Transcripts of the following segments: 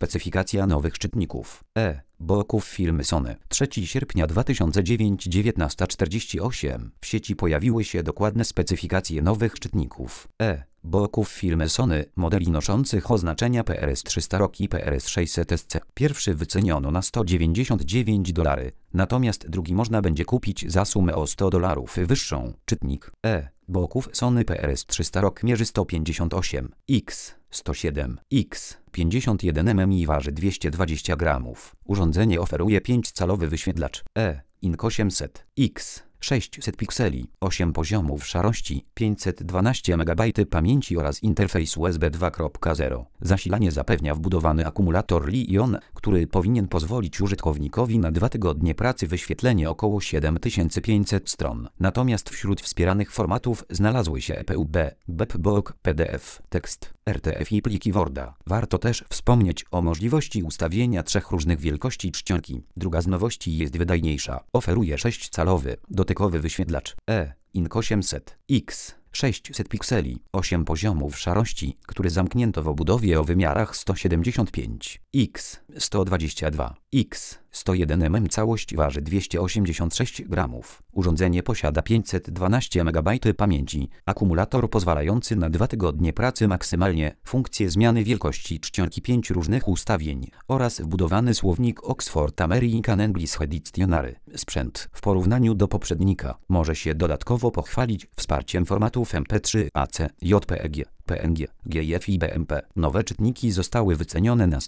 specyfikacja nowych czytników bloków firmy Sony. 3 sierpnia 2009 19:48. W sieci pojawiły się dokładne specyfikacje nowych czytników bloków firmy Sony, modeli noszących oznaczenia PRS-300 ROG i PRS-600SC. Pierwszy wyceniono na $199, natomiast drugi można będzie kupić za sumę o $100 wyższą. Czytnik bloków Sony PRS-300 ROG mierzy 158 x 107 x 51 mm i waży 220 gramów. Urządzenie oferuje 5-calowy wyświetlacz INK 800 x 600 pikseli, 8 poziomów szarości, 512 MB pamięci oraz interfejs USB 2.0. Zasilanie zapewnia wbudowany akumulator Li-ion, który powinien pozwolić użytkownikowi na 2 tygodnie pracy wyświetlenie około 7500 stron. Natomiast wśród wspieranych formatów znalazły się EPUB, BEP-BOK, PDF, tekst, RTF i pliki Worda. Warto też wspomnieć o możliwości ustawienia 3 różnych wielkości czcionki. Druga z nowości jest wydajniejsza. Oferuje 6-calowy, dotykowy wyświetlacz INK 800 x 600 pikseli, 8 poziomów szarości, który zamknięto w obudowie o wymiarach 175 x 122 x 101 mm. Całość waży 286 gramów. Urządzenie posiada 512 MB pamięci, akumulator pozwalający na 2 tygodnie pracy maksymalnie, funkcję zmiany wielkości czcionki 5 różnych ustawień oraz wbudowany słownik Oxford American English Dictionary. Sprzęt w porównaniu do poprzednika może się dodatkowo pochwalić wsparciem formatów MP3, AC, JPEG, PNG, GIF i BMP. Nowe czytniki zostały wycenione na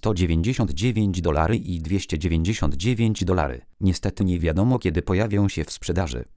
$199 i $299. Niestety nie wiadomo, kiedy pojawią się w sprzedaży.